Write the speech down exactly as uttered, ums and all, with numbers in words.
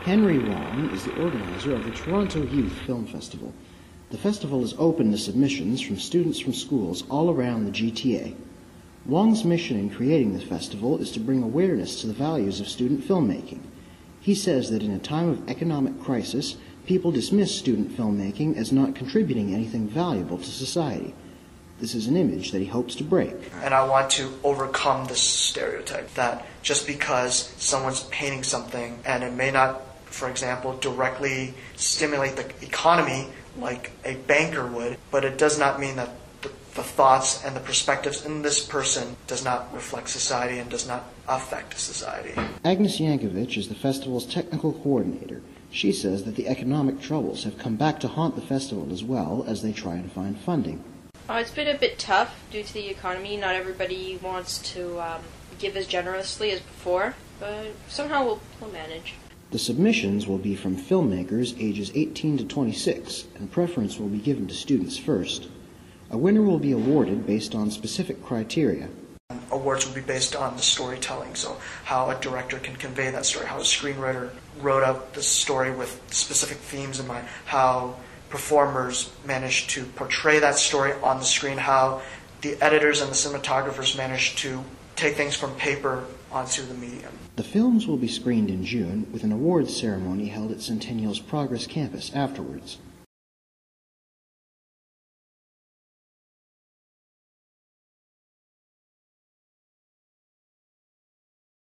Henry Wong is the organizer of the Toronto Youth Film Festival. The festival is open to submissions from students from schools all around the G T A. Wong's mission in creating the festival is to bring awareness to the values of student filmmaking. He says that in a time of economic crisis, people dismiss student filmmaking as not contributing anything valuable to society. This is an image that he hopes to break. And I want to overcome this stereotype that just because someone's painting something and it may not, for example, directly stimulate the economy like a banker would, but it does not mean that the, the thoughts and the perspectives in this person does not reflect society and does not affect society. Agnes Yankovic is the festival's technical coordinator. She says that the economic troubles have come back to haunt the festival as well as they try to find funding. Uh, it's been a bit tough due to the economy. Not everybody wants to um, give as generously as before, but somehow we'll, we'll manage. The submissions will be from filmmakers ages eighteen to twenty-six, and preference will be given to students first. A winner will be awarded based on specific criteria. Awards will be based on the storytelling, so how a director can convey that story, how a screenwriter wrote out the story with specific themes in mind, how performers managed to portray that story on the screen, how the editors and the cinematographers managed to take things from paper onto the medium. The films will be screened in June with an awards ceremony held at Centennial's Progress campus afterwards.